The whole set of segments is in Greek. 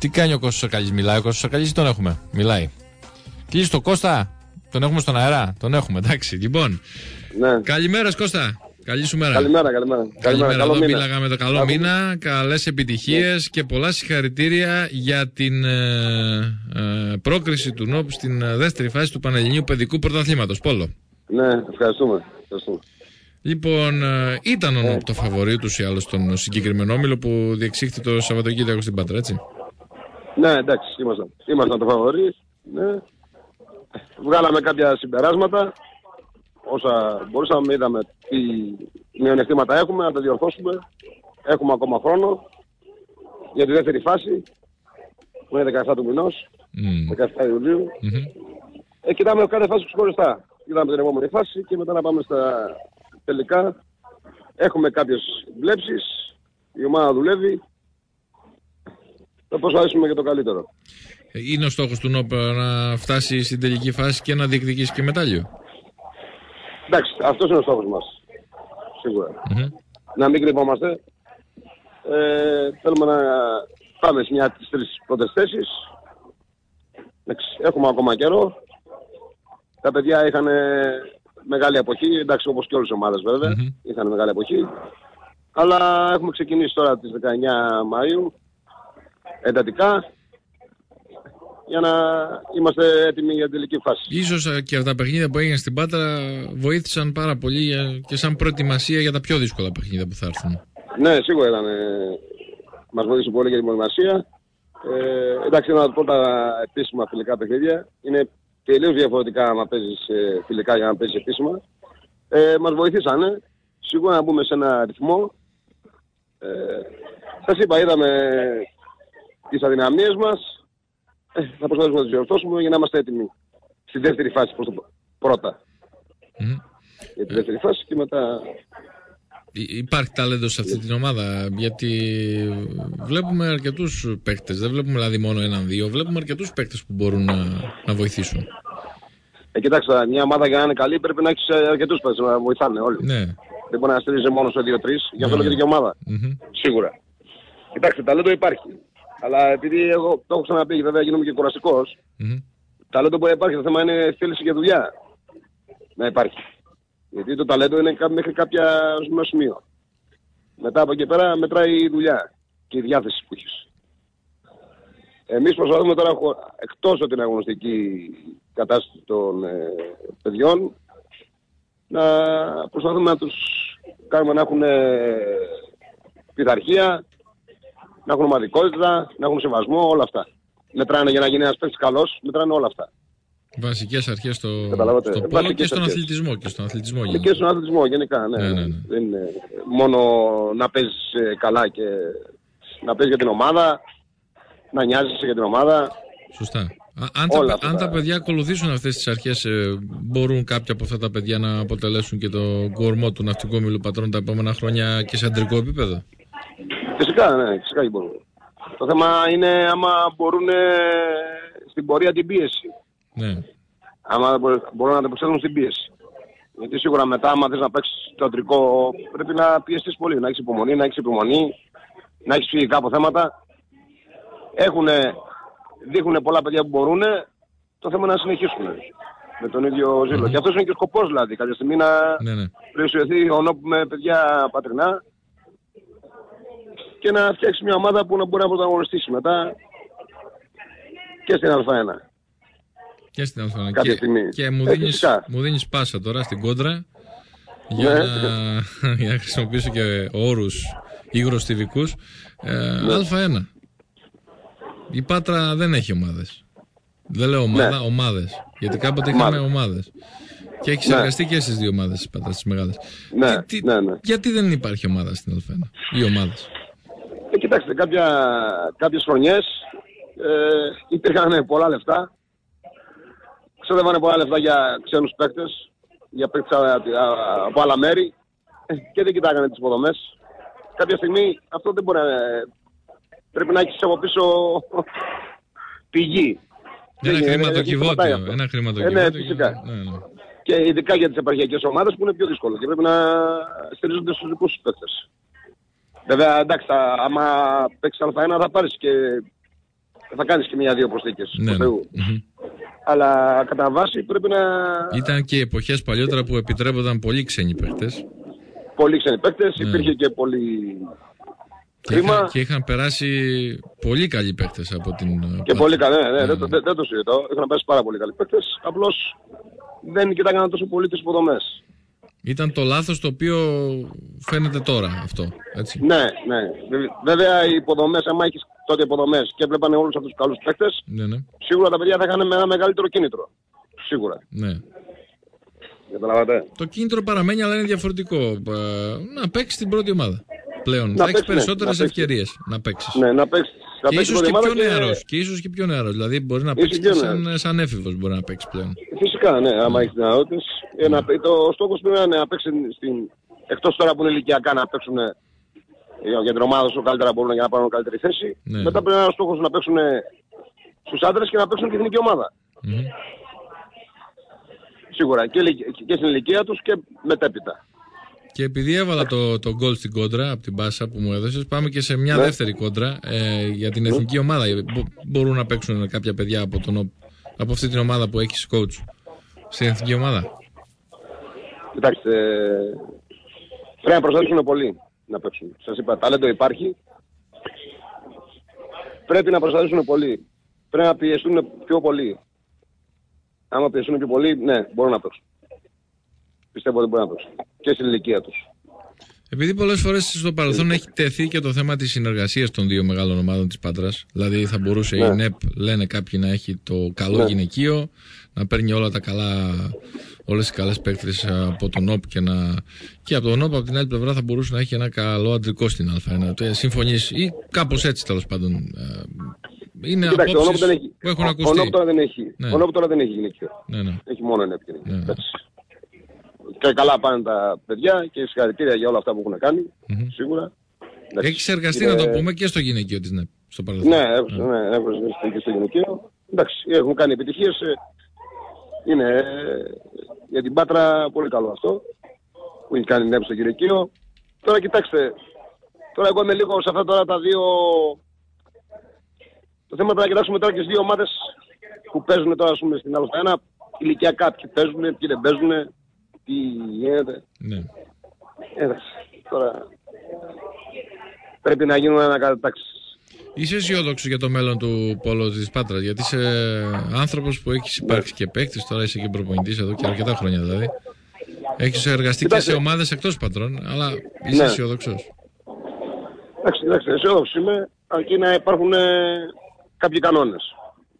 Τι κάνει ο Κώστας Σακαλής, μιλάει ο Κώστας Σακαλής ή τον έχουμε? Μιλάει. Κλείσει το Κώστα, τον έχουμε στον αέρα, τον έχουμε, εντάξει. Λοιπόν, Ναι. Καλημέρα Κώστα, καλή σου μέρα. Καλημέρα. Εδώ μίλαγαμε το καλό μήνα, καλές επιτυχίες και πολλά συγχαρητήρια για την πρόκριση του ΝΟΠ στην δεύτερη φάση του Πανελληνίου Παιδικού Πρωταθλήματος, Πόλο. Ναι, ευχαριστούμε. Λοιπόν, ήταν ο ΝΟΠ το φαβορί τους ή άλλως τον συγκεκριμένο όμιλο που διεξήχθη το Σαββατοκύριακο στην Πάτρα, έτσι? Ναι, εντάξει, ήμασταν το φαβορί. Ναι. Βγάλαμε κάποια συμπεράσματα. Όσα μπορούσαμε, είδαμε τι μειονεκτήματα έχουμε, να τα διορθώσουμε. Έχουμε ακόμα χρόνο για τη δεύτερη φάση, που είναι 17 του μηνός, 17 Ιουλίου. Κοιτάμε κάθε φάση ξεχωριστά. Είδαμε την επόμενη φάση και μετά να πάμε στα τελικά. Έχουμε κάποιες βλέψεις, η ομάδα δουλεύει. Θα προσπαθήσουμε για το καλύτερο. Είναι ο στόχος του ΝΟΠ να φτάσει στην τελική φάση και να διεκδικήσει και μετάλλιο? Εντάξει, αυτός είναι ο στόχος μας. Σίγουρα. Να μην κρυβόμαστε. Θέλουμε να πάμε σε μια από τις τρεις πρώτες θέσεις. Έχουμε ακόμα καιρό. Τα παιδιά είχαν μεγάλη εποχή, εντάξει, όπως και όλες οι ομάδες βέβαια. Είχαν μεγάλη εποχή. Αλλά έχουμε ξεκινήσει τώρα τις 19 Μαΐου εντατικά για να είμαστε έτοιμοι για την τελική φάση. Ίσως και αυτά τα παιχνίδια που έγιναν στην Πάτρα βοήθησαν πάρα πολύ και σαν προετοιμασία για τα πιο δύσκολα παιχνίδια που θα έρθουν. Ναι, σίγουρα ήταν. Μας βοήθησε πολύ για την προετοιμασία. Εντάξει, είναι τα πρώτα επίσημα φιλικά παιχνίδια. Είναι τελείως διαφορετικά άμα παίζεις φιλικά για να παίζεις επίσημα. Μας βοηθήσανε. Σίγουρα να μπούμε σε ένα ρυθμό. Σας είπα, είδαμε τις αδυναμίες μας. Θα προσπαθήσουμε να τις διορθώσουμε για να είμαστε έτοιμοι στη δεύτερη φάση προς το πρώτα. Για τη δεύτερη φάση και μετά... Υπάρχει ταλέντο σε αυτή την ομάδα, γιατί βλέπουμε αρκετούς παίκτες, δεν βλέπουμε δηλαδή μόνο έναν-δύο, βλέπουμε αρκετούς παίκτες που μπορούν να βοηθήσουν. Κοιτάξτε, μια ομάδα για να είναι καλή πρέπει να έχεις αρκετούς παίκτες να βοηθάνε όλοι. Ναι. Δεν μπορεί να στηρίζει μόνο σε 2-3, γι' αυτό λέγεται και ομάδα. Σίγουρα. Κοιτάξτε, ταλέντο υπάρχει. Αλλά επειδή εγώ το έχω ξαναπεί, βέβαια γίνομαι και κουραστικός, ταλέντο που υπάρχει, το θέμα είναι θέληση και δουλειά να υπάρχει. Γιατί το ταλέντο είναι μέχρι κάποια σημείο. Μετά από εκεί πέρα μετράει η δουλειά και η διάθεση που έχεις. Εμείς προσπαθούμε τώρα, εκτός από την αγωνιστική κατάσταση των παιδιών, να προσπαθούμε να τους κάνουμε να έχουν πειθαρχία, να έχουν ομαδικότητα, να έχουν σεβασμό, όλα αυτά. Μετράνε για να γίνει ένας παίκτης καλός, μετράνε όλα αυτά. Βασικές αρχές στο πόλο και στον αθλητισμό. Και στον αθλητισμό γενικά, ναι. Δεν είναι μόνο να παίζεις καλά και να παίζεις για την ομάδα, να νοιάζεσαι για την ομάδα. Σωστά. Αν τα παιδιά ακολουθήσουν αυτές τις αρχές, μπορούν κάποια από αυτά τα παιδιά να αποτελέσουν και το κορμό του Ναυτικού Ομίλου Πατρών τα επόμενα χρόνια και σε αντρικό επίπεδο? Φυσικά, ναι, φυσικά και μπορούν. Το θέμα είναι άμα μπορούν στην πορεία την πίεση. Ναι. Άμα μπορούν να ανταπεξέλθουν στην πίεση. Γιατί σίγουρα μετά, άμα θες να παίξεις το αντρικό, πρέπει να πιεστείς πολύ. Να έχεις υπομονή, να έχεις επιμονή, να έχεις φυσικά αποθέματα. Δείχνουν πολλά παιδιά που μπορούν. Το θέμα είναι να συνεχίσουν με τον ίδιο ζήλο. Και αυτός είναι και ο σκοπός δηλαδή. Κάποια στιγμή να πλαισιωθεί ο ΝΟΠ με παιδιά πατρινά και να φτιάξει μια ομάδα που να μπορεί να πρωταγωνιστήσει μετά και στην Α1. Και στην Α1. Και μου δίνεις πάσα τώρα στην κόντρα για να χρησιμοποιήσω και όρους υγροστιβικούς. Α1. Η Πάτρα δεν έχει ομάδες. Δεν λέω ομάδα, ομάδες. Γιατί κάποτε είχαμε ομάδες. Και έχει συνεργαστεί και στις δύο ομάδες της Πάτρας, τις μεγάλες. Γιατί δεν υπάρχει ομάδα στην Α1 ή ομάδες? Κοιτάξτε, κάποιες χρονιές υπήρχαν πολλά λεφτά. Ξόδευανε πολλά λεφτά για ξένους παίκτες, για παίκτες από άλλα μέρη και δεν κοιτάγανε τις υποδομές. Κάποια στιγμή αυτό δεν μπορεί να... Πρέπει να έχεις από πίσω πηγή. Ένα χρηματοκιβώτιο. Ναι, φυσικά. Και ειδικά για τις επαρχιακές ομάδες που είναι πιο δύσκολο και πρέπει να στηρίζονται στους δικούς τους παίκτες. Βέβαια, εντάξει, άμα παίξεις Α1 θα πάρεις και θα κάνεις και μια-δύο προσθήκες του Θεού. Αλλά κατά βάση πρέπει να... Ήταν και εποχές παλιότερα που επιτρέπονταν πολλοί ξένοι παίκτες. Πολλοί ξένοι παίκτες, υπήρχε και πολύ χρήμα. Και είχαν περάσει πολύ καλοί παίκτες από την... Και πολύ καλοί, δεν το συζητώ. Είχαν περάσει πάρα πολύ καλοί παίκτες. Απλώς δεν κοιτάγανε τόσο πολύ τις υποδομές. Ήταν το λάθος το οποίο φαίνεται τώρα αυτό, έτσι. Ναι. Βέβαια οι υποδομές, άμα έχεις τότε υποδομές και βλέπανε όλους αυτούς τους καλούς παίκτες, σίγουρα τα παιδιά θα είχαν ένα μεγαλύτερο κίνητρο. Σίγουρα. Ναι. Καταλάβατε. Το κίνητρο παραμένει, αλλά είναι διαφορετικό. Να παίξεις στην πρώτη ομάδα πλέον. Θα έχεις περισσότερες ευκαιρίες να παίξεις. Ναι, να παίξεις. Και ίσως και πιο νεαρός. Και ίσως και πιο νεαρός. Δηλαδή μπορεί να παίξεις και σαν έφηβος μπορεί να παίξεις πλέον. Φυσικά, ναι, άμα έχεις δυνατότητες. Ο στόχος πρέπει να είναι να παίξει εκτός τώρα που είναι ηλικιακά να παίξουν για την ομάδα όσο καλύτερα μπορούν για να πάρουν καλύτερη θέση. Ναι. Μετά πρέπει να είναι ο στόχος να παίξουν στους άντρες και να παίξουν και εθνική ομάδα. Σίγουρα και στην ηλικία τους και μετέπειτα. Και επειδή έβαλα το γκολ στην κόντρα από την πάσα που μου έδωσες, πάμε και σε μια δεύτερη κόντρα για την εθνική ομάδα. Μπορούν να παίξουν κάποια παιδιά από αυτή την ομάδα που έχεις coach στην εθνική ομάδα? Κοιτάξτε, πρέπει να προσπαθήσουν πολύ να παίξουν. Σας είπα, ταλέντο υπάρχει. Πρέπει να προσπαθήσουν πολύ. Πρέπει να πιεστούν πιο πολύ. Άμα πιεστούν πιο πολύ, ναι, μπορούν να παίξουν. Πιστεύω ότι μπορούν να παίξουν. Και στην ηλικία τους. Επειδή πολλές φορές στο παρελθόν έχει τεθεί και το θέμα της συνεργασίας των δύο μεγάλων ομάδων της Πάτρας. Δηλαδή θα μπορούσε η ΝΕΠ, λένε κάποιοι, να έχει το καλό γυναικείο, να παίρνει όλες τις καλές παίκτες από τον ΟΠ και από τον ΟΠ από την άλλη πλευρά θα μπορούσε να έχει ένα καλό αντρικό στην Α1. Συμφωνείς ή κάπως έτσι τέλος πάντων? Είναι απόψεις που έχουν ακουστεί. Ο ΝΟΠ τώρα δεν έχει. Ο ΝΟΠ τώρα δεν έχει γυναικείο. Έχει μόνο ΝΕΠ. Και καλά πάνε τα παιδιά και συγχαρητήρια για όλα αυτά που έχουν κάνει, σίγουρα. Έχεις εργαστεί, να το πούμε, και στο γυναικείο της ΝΕΠ, στο παρελθόν. Ναι, έχω εργαστεί και στο γυναικείο. Εντάξει, έχουν κάνει επιτυχίες. Είναι για την Πάτρα πολύ καλό αυτό που έχει κάνει η ΝΕΠ στο γυναικείο. Τώρα κοιτάξτε, τώρα εγώ είμαι λίγο σε αυτά τώρα τα δύο... Το θέμα πρέπει να κοιτάξουμε τώρα και τις δύο ομάδες που παίζουν τώρα, ας πούμε, στην Α1. Ηλικιακά ποιοι παίζουν, ποιοι δεν παίζουν. Τι γίνεται. Ναι. Τώρα πρέπει να γίνουν ανακατατάξεις. Είσαι αισιόδοξος για το μέλλον του Πόλο της Πάτρας? Γιατί είσαι άνθρωπος που έχεις υπάρξει και παίκτης, τώρα είσαι και προπονητής εδώ και αρκετά χρόνια δηλαδή. Έχεις εργαστεί και σε ομάδες εκτός Πατρών, αλλά είσαι αισιόδοξος? Εντάξει, αισιόδοξος είμαι, αρκεί να υπάρχουν κάποιοι κανόνες.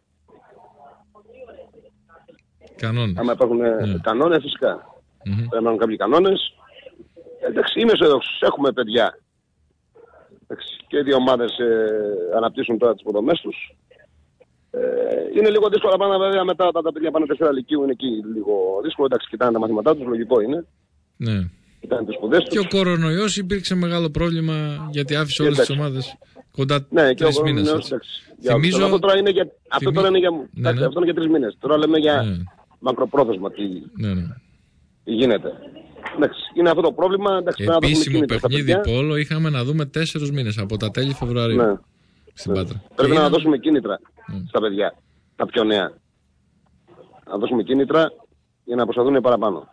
Άμα υπάρχουν κανόνες, φυσικά. Πρέπει να υπάρχουν κάποιοι κανόνες. Εντάξει, είμαι αισιόδοξος. Έχουμε παιδιά. Και οι δύο ομάδες αναπτύσσουν τώρα τις υποδομές τους. Είναι λίγο δύσκολο πάντα, βέβαια, μετά τα παιδιά πάνε 4 λυκείου, είναι εκεί λίγο δύσκολο. Εντάξει, κοιτάνε τα μαθήματά τους, λογικό είναι. Ναι. Κοιτάνε τις σπουδές τους. Και ο κορονοϊός υπήρξε μεγάλο πρόβλημα, γιατί άφησε όλες τις ομάδες κοντά 3 μήνες. Θυμίζω... Αυτό τώρα είναι για 3 μήνες. Τώρα λέμε για μακροπρόθεσμα τι γίνεται. Εντάξει, είναι αυτό το πρόβλημα. Επίσημο παιχνίδι Πόλο είχαμε να δούμε 4 μήνες από τα τέλη Φεβρουαρίου στην Πάτρα. Πρέπει να δώσουμε κίνητρα στα παιδιά, τα πιο νέα. Να δώσουμε κίνητρα για να προσπαθούν παραπάνω.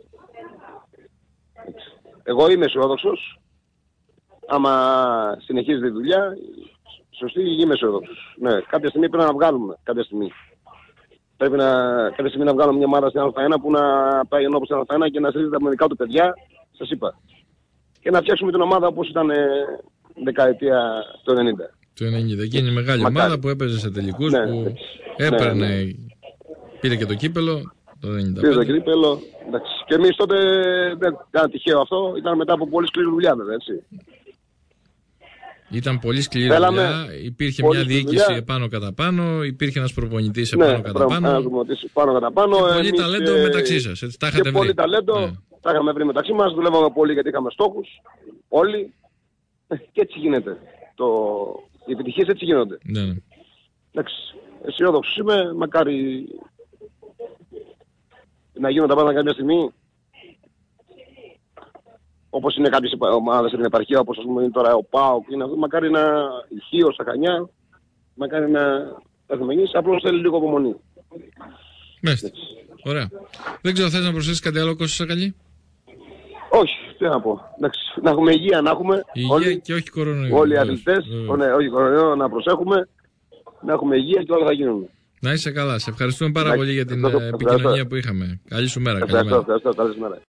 Εγώ είμαι αισιόδοξος. Άμα συνεχίζει τη δουλειά, σωστή, είμαι αισιόδοξος. Ναι, κάποια στιγμή πρέπει να βγάλουμε. Κάποια στιγμή. Πρέπει κάποια στιγμή να βγάλουμε μια ομάδα στην Α1 που να πάει ενώπως στην Α1 και να στηρίζεται από δικά του παιδιά, σας είπα. Και να φτιάξουμε την ομάδα όπως ήταν δεκαετία του 90. Το 90. Και είναι μεγάλη ομάδα που έπαιζε σε τελικούς, που έπαιρνε, πήρε και το κύπελο το 95. Πήρε το κύπελο, εντάξει. Και εμείς τότε δεν ήταν τυχαίο αυτό, ήταν μετά από πολύ σκληρή δουλειά βέβαια, έτσι. Ήταν πολύ σκληρή δουλειά, υπήρχε μια διοίκηση επάνω κατά πάνω, υπήρχε ένας προπονητής επάνω κατά πάνω. Και πολύ ταλέντο μεταξύ σας, έτσι, τα είχατε βρει. Πολύ ταλέντο, τα είχαμε βρει μεταξύ μας, δουλεύαμε πολύ γιατί είχαμε στόχους, όλοι. Και έτσι γίνεται. Οι επιτυχίες έτσι γίνονται. Ναι. Εντάξει, αισιόδοξος είμαι, μακάρι να γίνουν τα πάντα κάποια στιγμή. Όπως είναι κάποιες ομάδες στην επαρχία, όπως ας πούμε είναι τώρα ο ΠΑΟΚ, μακάρι να ηχείο στα Χανιά, να κάνει να έχουμε γίνει. Απλώς θέλει λίγο απομονή. Μάλιστα. Ωραία. Δεν ξέρω, θες να προσθέσεις κάτι άλλο, Κώστα Σακαλή? Όχι, τι να πω. Να έχουμε υγεία, να έχουμε. Υγεία όλοι, και όχι κορονοϊό. Όλοι οι αθλητές, ναι, όχι κορονοϊό, να προσέχουμε. Να έχουμε υγεία και όλα θα γίνουν. Να είσαι καλά. Σε ευχαριστούμε πάρα πολύ για την επικοινωνία που είχαμε. Καλή σου μέρα. Ευχαριστώ. Καλή σου μέρα.